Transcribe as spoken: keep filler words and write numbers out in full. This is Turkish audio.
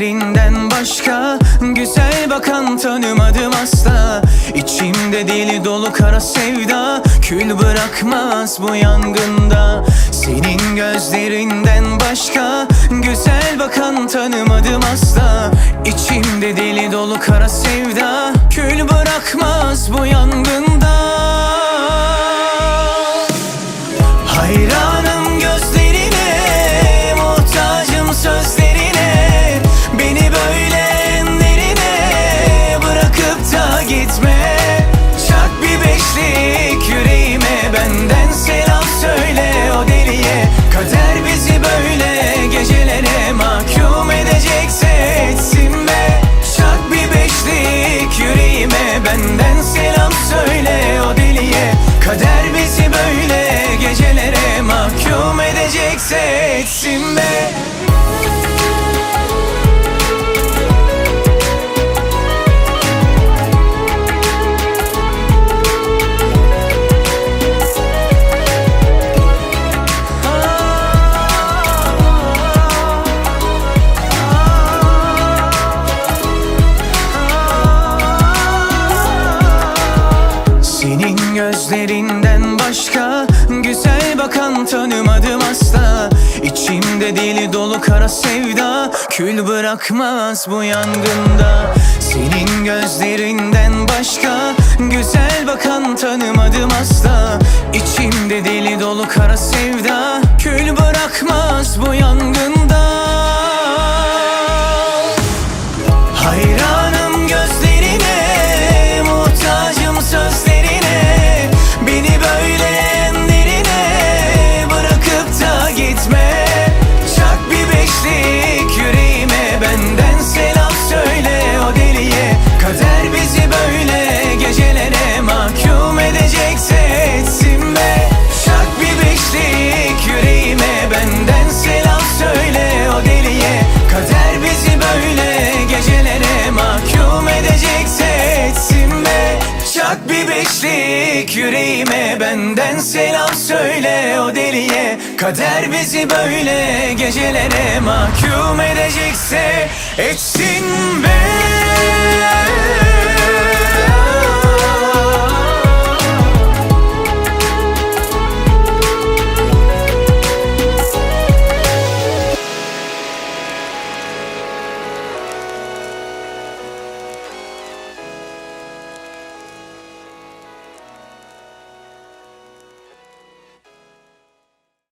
gözlerinden başka güzel bakan tanımadım asla. İçimde deli dolu kara sevda, kül bırakmaz bu yangında. Senin gözlerinden başka güzel bakan tanımadım asla. İçimde deli dolu kara sevda, kül bırakmaz bu yangında. Hayranım gözlerine, muhtacım sözlerine. Beni böyle enlerine bırakıp da gitme. Çak bir beşlik yüreğime, benden selam söyle o deliye. Kader bizi böyle gecelere mahkum edecekse etsin be. Çak bir beşlik yüreğime, benden selam söyle o deliye. Kader bizi böyle gecelere mahkum edecekse etsin be. Senin gözlerinden başka güzel bakan tanımadım asla. İçimde deli dolu kara sevda, kül bırakmaz bu yangında. Senin gözlerinden başka güzel bakan tanımadım asla. İçimde deli dolu kara sevda, kül bırakmaz bu yangında. Hayranım gözlerine, muhtacım sözlerine. Beni böyle enlerine bırakıp da gitme. Çak bir beşlik yüreğime, benden selam söyle o deliye. Kader bizi böyle gecelere mahkum edecekse etsin be. Çak bir beşlik yüreğime, benden selam söyle o deliye. Kader bizi böyle gecelere mahkum edecekse etsin be. Çak bir beşlik yüreğime, benden selam söyle o deliye. Kader bizi böyle gecelere mahkum edecekse etsin be.